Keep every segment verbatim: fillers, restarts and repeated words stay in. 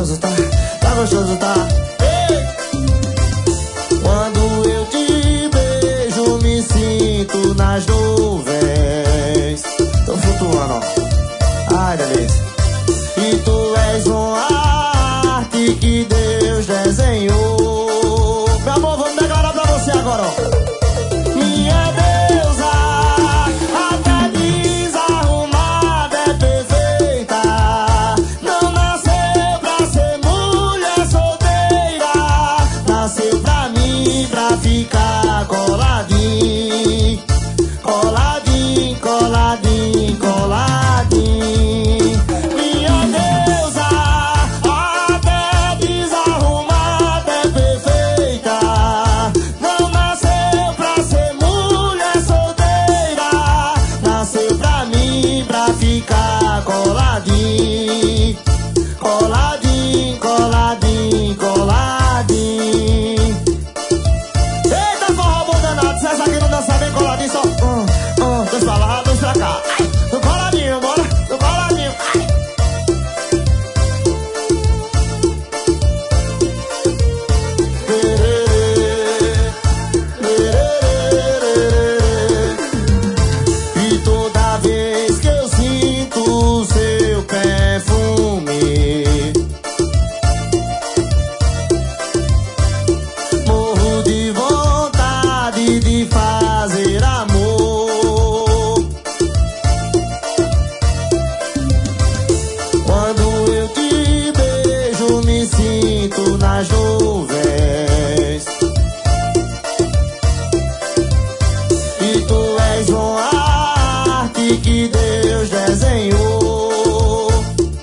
gostoso, tá? Tá gostoso, tá? Ei! Quando eu te beijo, me sinto nas nuvens. Tô flutuando, ó. Ai, delícia. E tu és uma arte que Deus desenhou. Meu amor, vamos declarar pra você agora, ó. Minha deusa, até desarrumada é perfeita. Não nasceu pra ser mulher solteira. Nasceu pra mim, pra ficar coladinho. Coladinho, coladinho, coladinho. Minha deusa, até desarrumada é perfeita. Não nasceu pra ser mulher solteira. Nasceu pra mim, pra ficar coladinho. Coladinho, coladinho, coladinho. Eita, forró bom danado. Se essa aqui não dança bem coladinho, só um, um, dois pra lá, dois pra cá. Ai, no coladinho, bora, no coladinho. Ai. E toda vez que eu sinto o seu perfume, morro de vontade de fazer amor. Quando eu te beijo, me sinto nas nuvens. E tu és uma arte que Deus desenhou.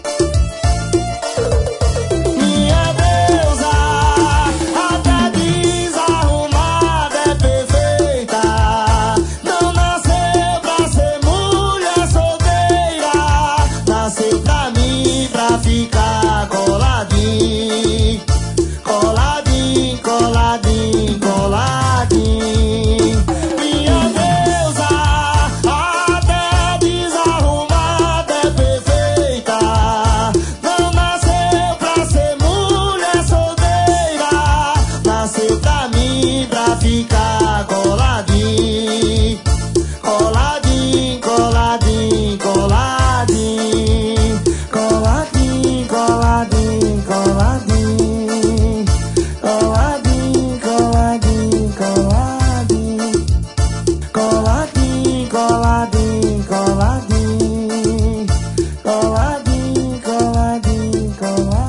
Minha deusa, até desarrumada é perfeita. Não nasceu pra ser mulher solteira. Nasceu pra mim, pra ficar coladinho. Coladinho, coladinho, coladinho. Minha deusa, até desarrumada é perfeita. Não nasceu pra ser mulher solteira. Nasceu pra mim, pra ficar coladinho. Coladinho, coladinho, coladinho. Coladinho, coladinho, coladinho. Coladinho, coladinho, coladinho. Coladinho, coladinho, coladinho. Coladinho, coladinho, coladinho.